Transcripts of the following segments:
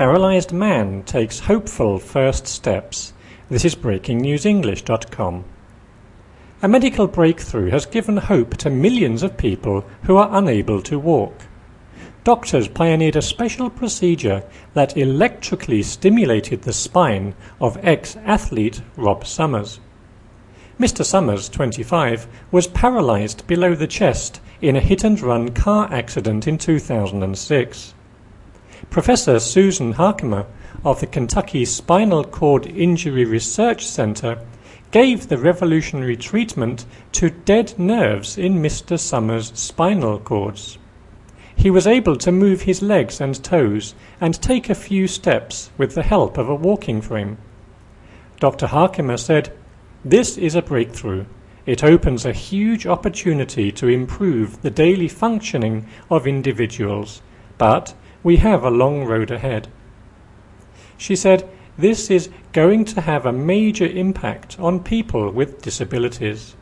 Paralysed man takes hopeful first steps. This is breakingnewsenglish.com. A medical breakthrough has given hope to millions of people who are unable to walk. Doctors pioneered a special procedure that electrically stimulated the spine of ex-athlete Rob Summers. Mr. Summers, 25, was paralysed below the chest in a hit-and-run car accident in 2006. Professor Susan Harkimer of the Kentucky Spinal Cord Injury Research Center gave the revolutionary treatment to dead nerves in Mr. Summers' spinal cords. He was able to move his legs and toes and take a few steps with the help of a walking frame. Dr. Harkimer said, "This is a breakthrough. It opens a huge opportunity to improve the daily functioning of individuals, but we have a long road ahead." She said, "This is going to have a major impact on people with disabilities."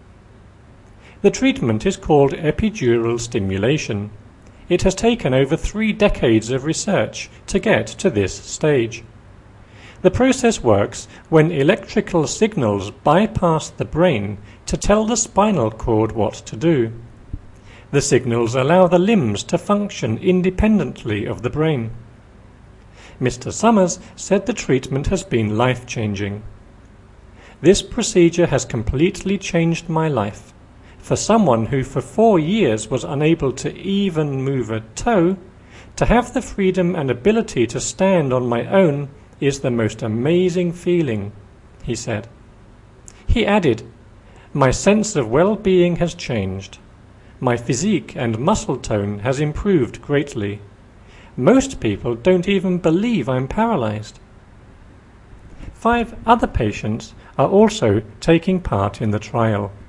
The treatment is called epidural stimulation. It has taken over 3 decades of research to get to this stage. The process works when electrical signals bypass the brain to tell the spinal cord what to do. The signals allow the limbs to function independently of the brain. Mr. Summers said the treatment has been life-changing. "This procedure has completely changed my life. For someone who for 4 years was unable to even move a toe, to have the freedom and ability to stand on my own is the most amazing feeling," he said. He added, "My sense of well-being has changed. My physique and muscle tone has improved greatly. Most people don't even believe I'm paralyzed." 5 other patients are also taking part in the trial.